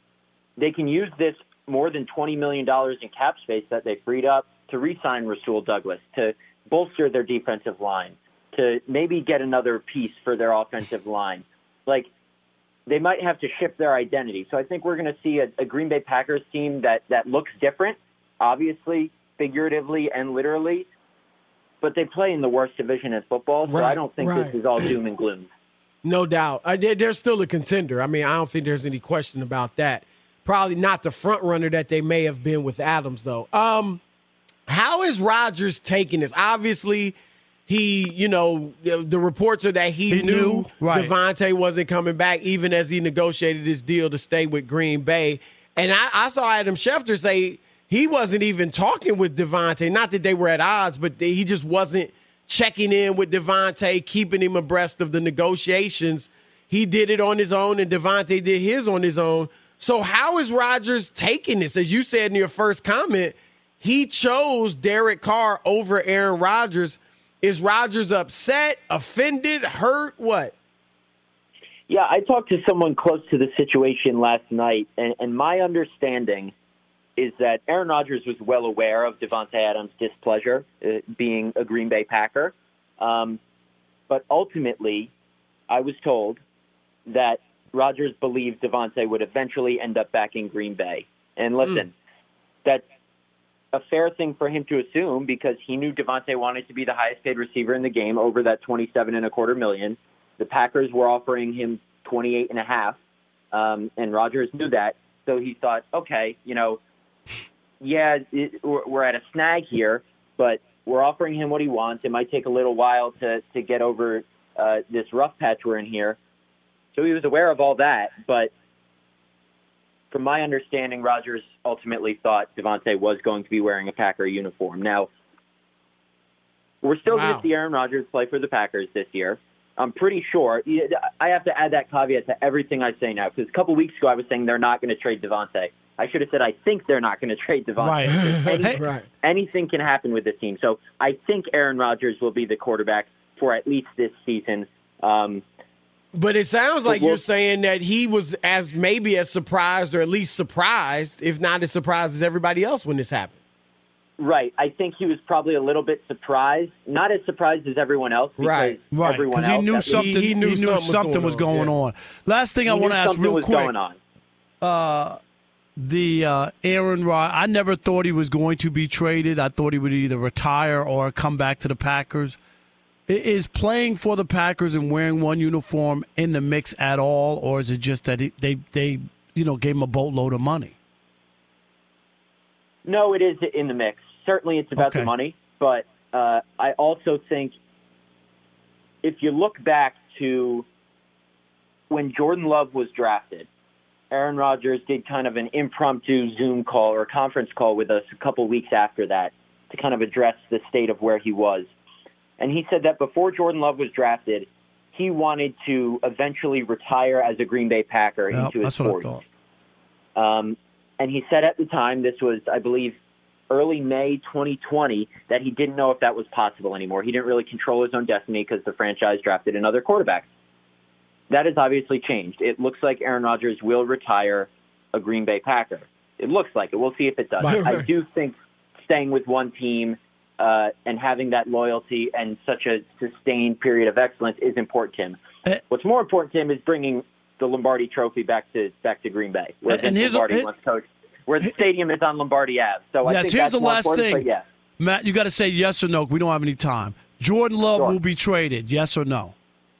they can use this more than twenty million dollars in cap space that they freed up to re-sign Rasul Douglas, to bolster their defensive line, to maybe get another piece for their offensive line. Like, they might have to shift their identity. So I think we're going to see a, a Green Bay Packers team that, that looks different, obviously, figuratively and literally, but they play in the worst division in football, so Right, I don't think right. this is all doom and gloom. No doubt. I, they're they're still a contender. I mean, I don't think there's any question about that. Probably not the front runner that they may have been with Adams, though. Um, how is Rodgers taking this? Obviously, he, you know, the reports are that he, He knew, knew, right. Devontae wasn't coming back, even as he negotiated his deal to stay with Green Bay. And I, I saw Adam Schefter say he wasn't even talking with Devontae. Not that they were at odds, but they, he just wasn't checking in with Devontae, keeping him abreast of the negotiations. He did it on his own, and Devontae did his on his own. So how is Rodgers taking this? As you said in your first comment, he chose Derek Carr over Aaron Rodgers. Is Rodgers upset, offended, hurt, what? Yeah, I talked to someone close to the situation last night, and, and my understanding is that Aaron Rodgers was well aware of Davante Adams' displeasure, uh, being a Green Bay Packer. Um, but ultimately, I was told that Rodgers believed Davante would eventually end up back in Green Bay. And listen, mm. that's a fair thing for him to assume because he knew Davante wanted to be the highest paid receiver in the game over that twenty-seven and a quarter million. The Packers were offering him twenty-eight and a half, um, and Rodgers knew that. So he thought, okay, you know, yeah, it, we're at a snag here, but we're offering him what he wants. It might take a little while to, to get over uh, this rough patch we're in here. So he was aware of all that, but from my understanding, Rodgers ultimately thought Davante was going to be wearing a Packer uniform. Now, we're still wow. going to see Aaron Rodgers play for the Packers this year. I'm pretty sure. I have to add that caveat to everything I say now, because a couple weeks ago I was saying they're not going to trade Davante. I should have said I think they're not going to trade Davante. Right. Any, right. Anything can happen with this team. So I think Aaron Rodgers will be the quarterback for at least this season. Um, But it sounds like we'll, you're saying that he was as maybe as surprised or at least surprised, if not as surprised as everybody else when this happened. Right. I think he was probably a little bit surprised. Not as surprised as everyone else. Because right. Right. Everyone Because he knew else, something. He, he knew he knew something, something was going, was going on. on. Yeah. Last thing he I want to ask real was quick. Going on. Uh, the uh, Aaron Rod. I never thought he was going to be traded. I thought he would either retire or come back to the Packers. Is playing for the Packers and wearing one uniform in the mix at all, or is it just that they they you know gave him a boatload of money? No, it is in the mix. certainly it's about Okay. the money, but uh, I also think if you look back to when Jordan Love was drafted, Aaron Rodgers did kind of an impromptu Zoom call or conference call with us a couple weeks after that to kind of address the state of where he was. And he said that before Jordan Love was drafted, he wanted to eventually retire as a Green Bay Packer Yeah, into his that's what I forties. thought. Um, and he said at the time, this was, I believe, early May twenty twenty, that he didn't know if that was possible anymore. He didn't really control his own destiny because the franchise drafted another quarterback. That has obviously changed. It looks like Aaron Rodgers will retire a Green Bay Packer. It looks like it. We'll see if it does. Right, right. I do think staying with one team uh, and having that loyalty and such a sustained period of excellence is important to him. Uh, What's more important to him is bringing the Lombardi Trophy back to back to Green Bay, where And Vince here's a- Lombardi it- once coached, where the stadium is on Lombardi Ave. So I yes, think here's that's the more last important, thing. but yeah. Matt, you got to say yes or no. We don't have any time. Jordan Love Sure. will be traded. Yes or no?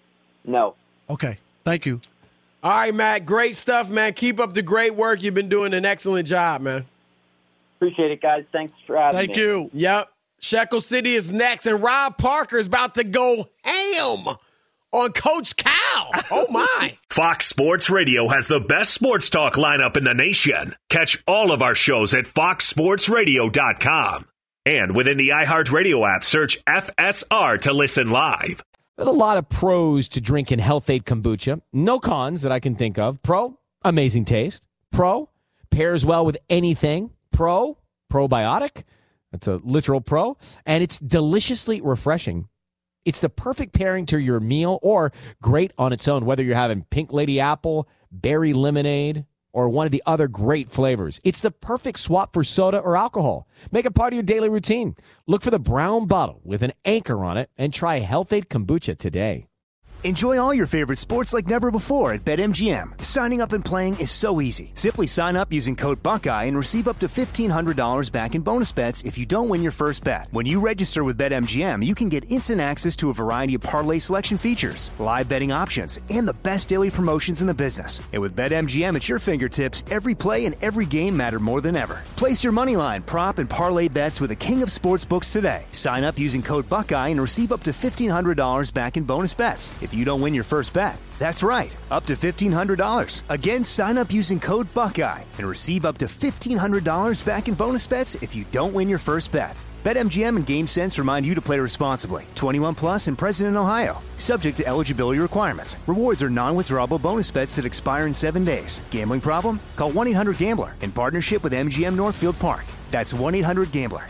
No. Okay. Thank you. All right, Matt. Great stuff, man. Keep up the great work. You've been doing an excellent job, man. Appreciate it, guys. Thanks for having Thank me. you. Yep. Shekel City is next, and Rob Parker is about to go ham on Coach Cal. Oh, my. Fox Sports Radio has the best sports talk lineup in the nation. Catch all of our shows at fox sports radio dot com. And within the iHeartRadio app, search F S R to listen live. There's a lot of pros to drinking Health Aid kombucha. No cons that I can think of. Pro, amazing taste. Pro, pairs well with anything. Pro, probiotic. That's a literal pro. And it's deliciously refreshing. It's the perfect pairing to your meal or great on its own, whether you're having Pink Lady Apple, berry lemonade, or one of the other great flavors. It's the perfect swap for soda or alcohol. Make it part of your daily routine. Look for the brown bottle with an anchor on it and try Health Aid Kombucha today. Enjoy all your favorite sports like never before at BetMGM. Signing up and playing is so easy. Simply sign up using code Buckeye and receive up to fifteen hundred dollars back in bonus bets if you don't win your first bet. When you register with BetMGM, you can get instant access to a variety of parlay selection features, live betting options, and the best daily promotions in the business. And with BetMGM at your fingertips, every play and every game matter more than ever. Place your moneyline, prop, and parlay bets with the king of sportsbooks today. Sign up using code Buckeye and receive up to fifteen hundred dollars back in bonus bets if you don't win your first bet. That's right, up to fifteen hundred dollars. Again, sign up using code Buckeye and receive up to fifteen hundred dollars back in bonus bets if you don't win your first bet. BetMGM and GameSense remind you to play responsibly. twenty-one plus and present in Ohio. Subject to eligibility requirements. Rewards are non-withdrawable bonus bets that expire in seven days. Gambling problem? Call one eight hundred gambler in partnership with M G M Northfield Park. That's one eight hundred gambler.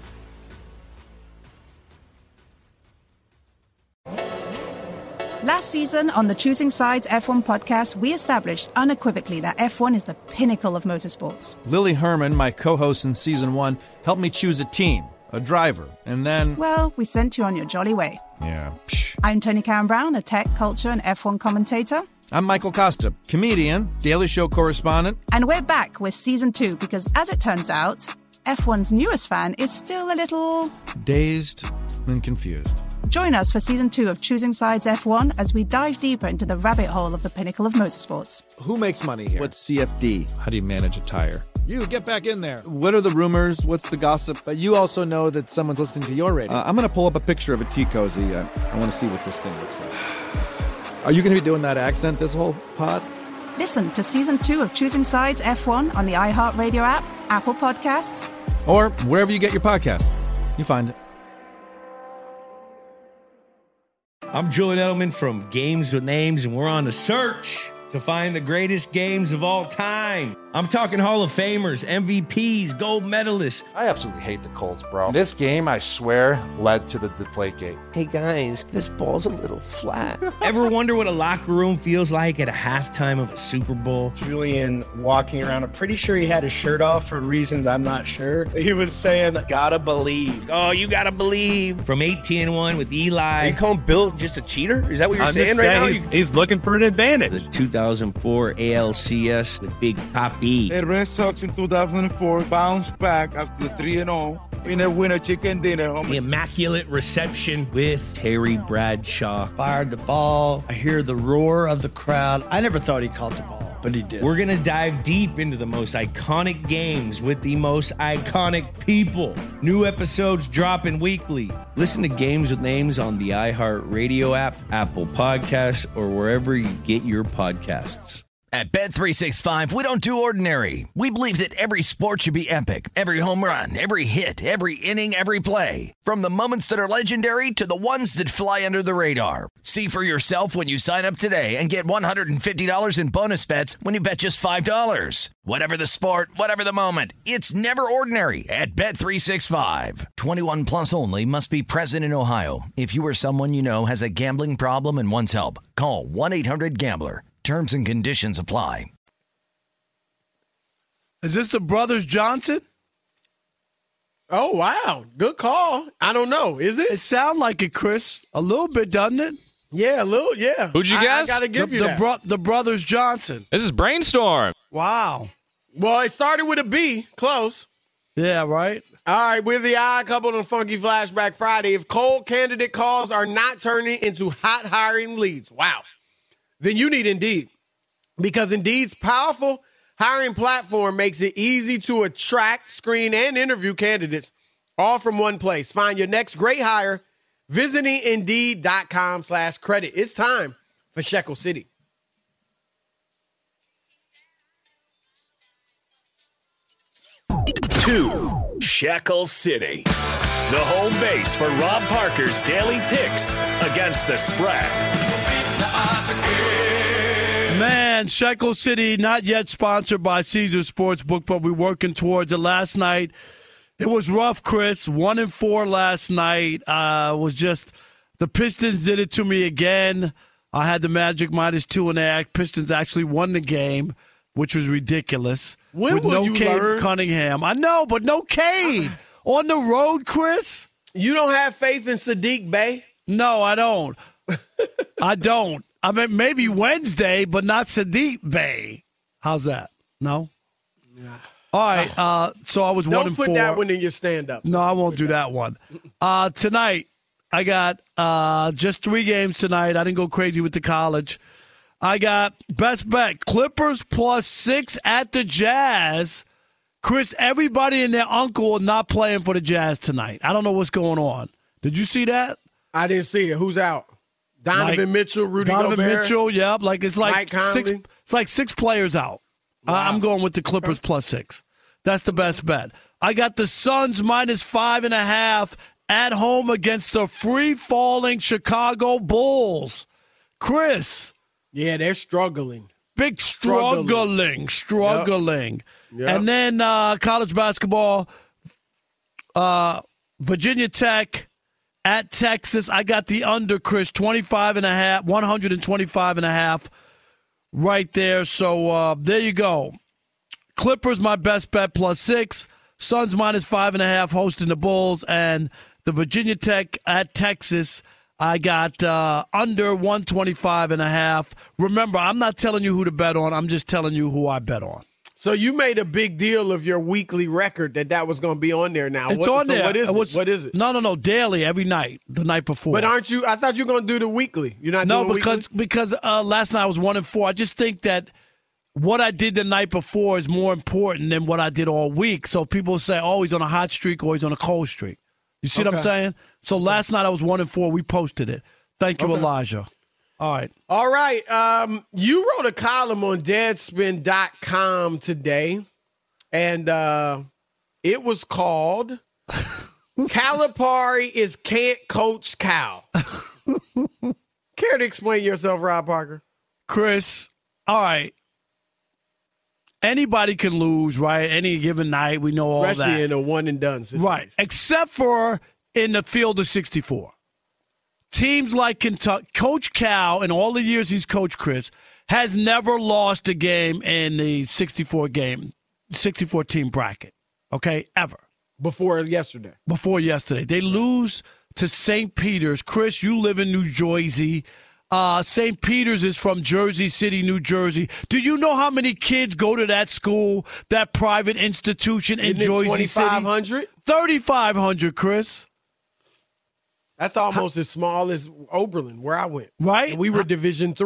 Last season on the Choosing Sides F one podcast, we established unequivocally that F one is the pinnacle of motorsports. Lily Herman, my co-host in season one, helped me choose a team, a driver, and then... Well, we sent you on your jolly way. Yeah, psh. I'm Tony Karen Brown, a tech, culture, and F one commentator. I'm Michael Costa, comedian, Daily Show correspondent. And we're back with season two because, as it turns out, F one's newest fan is still a little... dazed and confused. Join us for season two of Choosing Sides F one as we dive deeper into the rabbit hole of the pinnacle of motorsports. Who makes money here? What's C F D? How do you manage a tire? You, get back in there. What are the rumors? What's the gossip? But you also know that someone's listening to your radio. Uh, I'm going to pull up a picture of a tea cozy. I, I want to see what this thing looks like. Are you going to be doing that accent this whole pod? Listen to season two of Choosing Sides F one on the iHeartRadio app, Apple Podcasts, or wherever you get your podcast. You find it. I'm Julian Edelman from Games with Names, and we're on a search to find the greatest games of all time. I'm talking Hall of Famers, M V Ps, gold medalists. I absolutely hate the Colts, bro. This game, I swear, led to the Deflategate. Hey, guys, this ball's a little flat. Ever wonder what a locker room feels like at a halftime of a Super Bowl? Julian walking around, I'm pretty sure he had his shirt off for reasons I'm not sure. He was saying, gotta believe. Oh, you gotta believe. From eighteen and one with Eli. Are you calling Bill just a cheater? Is that what you're I'm saying just right saying now? He's, You- he's looking for an advantage. The two thousand four A L C S with Big Papi. The Red Sox in two thousand four bounced back after three and oh. Winner, winner, chicken dinner, homie. The immaculate reception with Terry Bradshaw. Fired the ball. I hear the roar of the crowd. I never thought he caught the ball. but he did. We're going to dive deep into the most iconic games with the most iconic people. New episodes dropping weekly. Listen to Games with Names on the iHeartRadio app, Apple Podcasts, or wherever you get your podcasts. At Bet three sixty-five, we don't do ordinary. We believe that every sport should be epic. Every home run, every hit, every inning, every play. From the moments that are legendary to the ones that fly under the radar. See for yourself when you sign up today and get one hundred fifty dollars in bonus bets when you bet just five dollars. Whatever the sport, whatever the moment, it's never ordinary at Bet three sixty-five. twenty-one plus only. Must be present in Ohio. If you or someone you know has a gambling problem and wants help, call one eight hundred gambler. Terms and conditions apply. Is this the Brothers Johnson? Oh, wow. Good call. I don't know. Is it? It sounds like it, Chris. A little bit, doesn't it? Yeah, a little, yeah. Who'd you I, guess? I got to give the, you the that. Bro- the Brothers Johnson. This is Brainstorm. Wow. Well, it started with a B. Close. Yeah, right? All right, we're the odd couple on Funky Flashback Friday. If cold candidate calls are not turning into hot hiring leads, wow, then you need Indeed. Because Indeed's powerful hiring platform makes it easy to attract, screen, and interview candidates all from one place. Find your next great hire visiting Indeed.com slash credit. It's time for Shekel City. Two, Shekel City. The home base for Rob Parker's daily picks against the spread. Man, Shekel City, not yet sponsored by Caesars Sportsbook, but we're working towards it. Last night, it was rough, Chris. One and four last night. Uh, was just the Pistons did it to me again. I had the Magic minus two and a half. Pistons actually won the game, which was ridiculous. When with will no you Cade learn? Cunningham. I know, but no Cade on the road, Chris. You don't have faith in Sadiq Bey? No, I don't. I don't. I mean, maybe Wednesday, but not Sadiq Bey. How's that? No? Yeah. All right. Uh, so I was Don't one and put four. that one in your stand-up. No, I won't do that one. Uh, tonight, I got uh, just three games tonight. I didn't go crazy with the college. I got best bet, Clippers plus six at the Jazz. Chris, everybody and their uncle are not playing for the Jazz tonight. I don't know what's going on. Did you see that? I didn't see it. Who's out? Donovan Like, Mitchell, Rudy Donovan Gobert. Mitchell, yep. Like it's like Mike six. Conley. It's like six players out. Uh, I'm going with the Clippers plus six. That's the best bet. I got the Suns minus five and a half at home against the free-falling Chicago Bulls. Chris. Yeah, they're struggling. Big struggling, struggling. struggling. Yep. Yep. And then uh, college basketball, uh, Virginia Tech at Texas. I got the under, Chris, twenty-five and a half, one twenty-five and a half right there. So uh, there you go. Clippers, my best bet, plus six. Suns minus five and a half, hosting the Bulls. And the Virginia Tech at Texas, I got uh, under one twenty-five and a half. Remember, I'm not telling you who to bet on. I'm just telling you who I bet on. So you made a big deal of your weekly record that that was going to be on there now. It's what, on so there. What is it was, it? What is it? No, no, no. Daily, every night, the night before. But aren't you? I thought you were going to do the weekly. You're not no, doing because weekly? because uh, last night I was one and four. I just think that what I did the night before is more important than what I did all week. So people say, "Oh, he's on a hot streak or he's on a cold streak." You see what I'm Okay. saying? So last night I was one and four. We posted it. Thank you, Okay. Elijah. All right. All right. Um, you wrote a column on deadspin dot com today, and uh, it was called Calipari is Can't Coach Cal. Care to explain yourself, Rob Parker? Chris, all right. Anybody can lose, right? Any given night. We know all that. Especially in a one and done situation. Right. Except for in the field of sixty-four. Teams like Kentucky, Coach Cal, in all the years he's coached, Chris, has never lost a game in the sixty-four game, sixty-four team bracket. Okay? Ever. Before yesterday. Before yesterday. They lose to Saint Peter's. Chris, you live in New Jersey. Uh, Saint Peter's is from Jersey City, New Jersey. Do you know how many kids go to that school, that private institution in Isn't it Jersey twenty-five City? hundred? thirty-five hundred, Chris. That's almost as small as Oberlin, where I went. Right? And we were Division Three.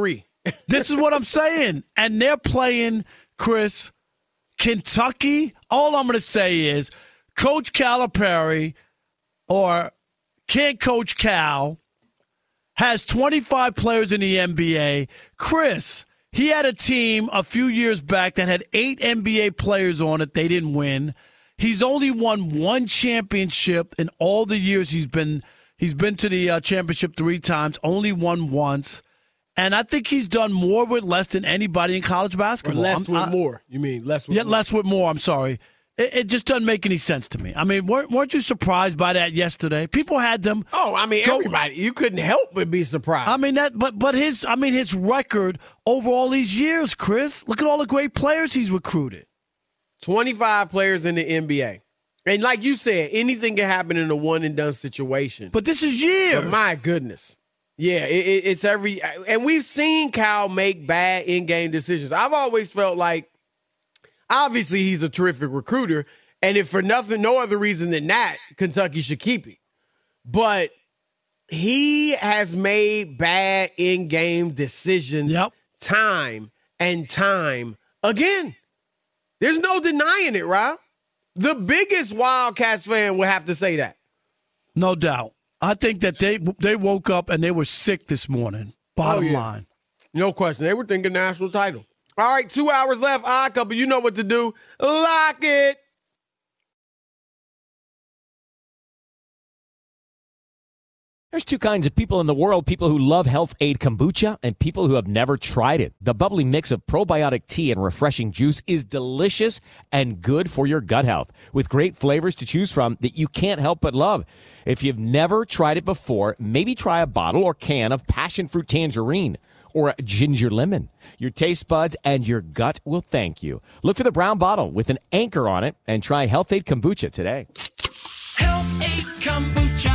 This is what I'm saying. And they're playing, Chris, Kentucky. All I'm going to say is Coach Calipari or can't Coach Cal has twenty-five players in the N B A. Chris, he had a team a few years back that had eight N B A players on it. They didn't win. He's only won one championship in all the years he's been he's been to the uh, championship three times, only won once. And I think he's done more with less than anybody in college basketball. Or less I'm, with I, more. You mean less with yeah, more? less with more. I'm sorry. It, it just doesn't make any sense to me. I mean, weren't, weren't you surprised by that yesterday? People had them. Oh, I mean, go, everybody. You couldn't help but be surprised. I mean that, but but his, I mean his record over all these years, Chris. Look at all the great players he's recruited. twenty-five players in the N B A. And like you said, anything can happen in a one and done situation. But this is years. But my goodness. Yeah, it, it, it's every, and we've seen Cal make bad in-game decisions. I've always felt like, obviously he's a terrific recruiter, and if for nothing, no other reason than that, Kentucky should keep him. But he has made bad in-game decisions yep. time and time again. There's no denying it, Rob. The biggest Wildcats fan would have to say that. No doubt. I think that they they woke up and they were sick this morning. Bottom oh, yeah. line. No question. They were thinking national title. All right, two hours left. Odd Couple, you know what to do. Lock it. There's two kinds of people in the world, people who love Health Aid Kombucha and people who have never tried it. The bubbly mix of probiotic tea and refreshing juice is delicious and good for your gut health, with great flavors to choose from that you can't help but love. If you've never tried it before, maybe try a bottle or can of passion fruit tangerine or ginger lemon. Your taste buds and your gut will thank you. Look for the brown bottle with an anchor on it and try Health Aid Kombucha today. Health Aid Kombucha.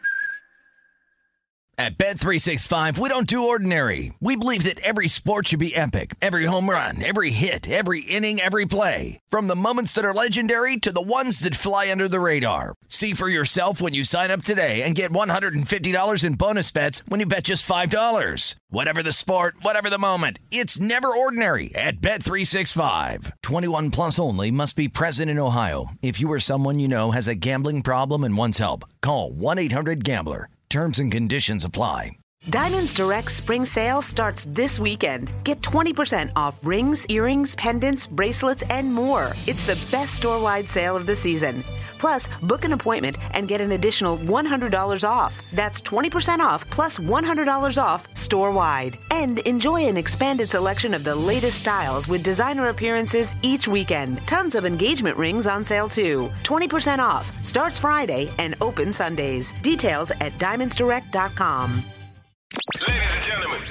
At Bet three sixty-five, we don't do ordinary. We believe that every sport should be epic. Every home run, every hit, every inning, every play. From the moments that are legendary to the ones that fly under the radar. See for yourself when you sign up today and get one hundred fifty dollars in bonus bets when you bet just five dollars. Whatever the sport, whatever the moment, it's never ordinary at Bet three sixty-five. twenty-one plus only. Must be present in Ohio. If you or someone you know has a gambling problem and wants help, call one eight hundred gambler. Terms and conditions apply. Diamonds Direct Spring Sale starts this weekend. Get twenty percent off rings, earrings, pendants, bracelets, and more. It's the best store-wide sale of the season. Plus, book an appointment and get an additional one hundred dollars off. That's twenty percent off plus one hundred dollars off store-wide. And enjoy an expanded selection of the latest styles with designer appearances each weekend. Tons of engagement rings on sale too. twenty percent off. Starts Friday and open Sundays. Details at diamonds direct dot com. Ladies and gentlemen,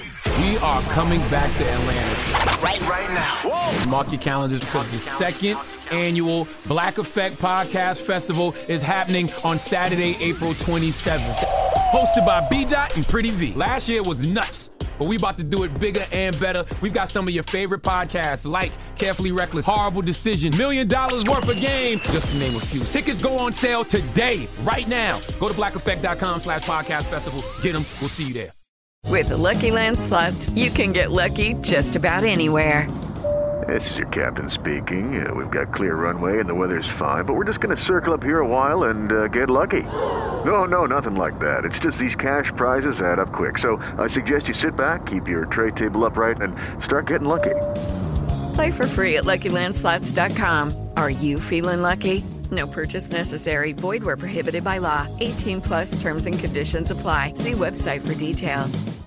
we are coming back to Atlanta. Right, right now. Whoa. Mark your calendars because the second annual Black Effect Podcast Festival is happening on Saturday, April twenty-seventh. Hosted by B-Dot and Pretty V. Last year was nuts, but we about to do it bigger and better. We've got some of your favorite podcasts like Carefully Reckless, Horrible Decision, Million Dollars Worth of Game, just to name a few. Tickets go on sale today, right now. Go to black effect dot com slash podcast festival. Get them. We'll see you there. With the Lucky Land Slots, you can get lucky just about anywhere. This is your captain speaking. Uh, we've got clear runway and the weather's fine, but we're just going to circle up here a while and uh, get lucky. No, no, nothing like that. It's just these cash prizes add up quick. So I suggest you sit back, keep your tray table upright, and start getting lucky. Play for free at lucky land slots dot com. Are you feeling lucky? No purchase necessary. Void where prohibited by law. eighteen plus terms and conditions apply. See website for details.